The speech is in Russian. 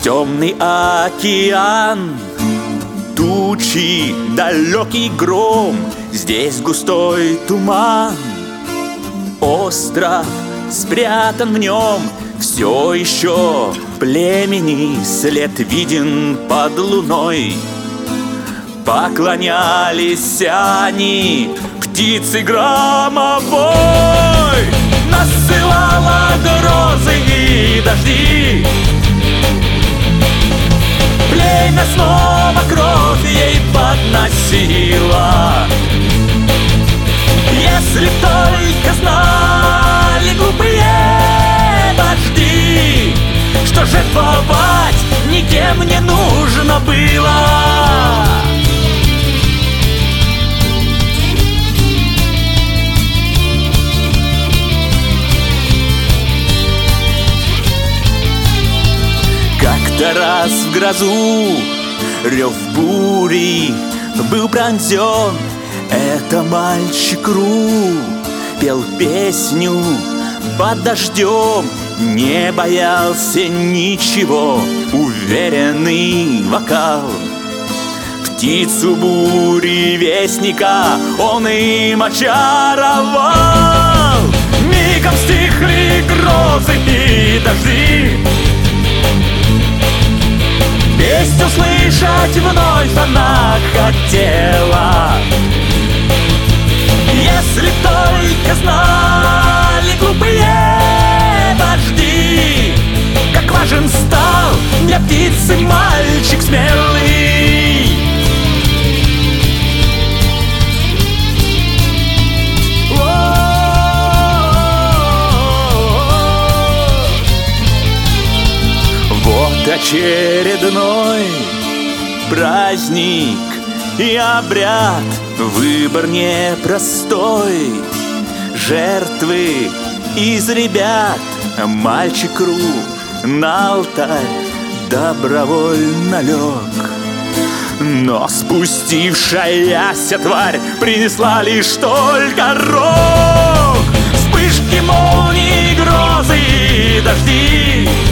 Темный океан, тучи, далекий гром, здесь густой туман. Остров спрятан в нем, все еще племени след виден под луной. Поклонялись они птице громовой, насылала грозы и дожди. Племя снова кровь ей подносила. Если б только знали глупые вожди, что жертвовать никем не нужно было. Как-то раз в грозу рев бури был пронзен. Это мальчик Ру пел песню под дождем, не боялся ничего, уверенный вокал. Птицу бури вестника он им очаровал. Мигом стихли грозы и дожди. Песню услышать вновь она хотела. Если только знали глупые вожди, как важен стал для птицы мальчик смелый. Вот очередной праздник и обряд, выбор непростой. Жертвы из ребят мальчик Ру на алтарь добровольно лег. Но спустившаяся тварь принесла лишь только рог. Вспышки молний, грозы и дожди.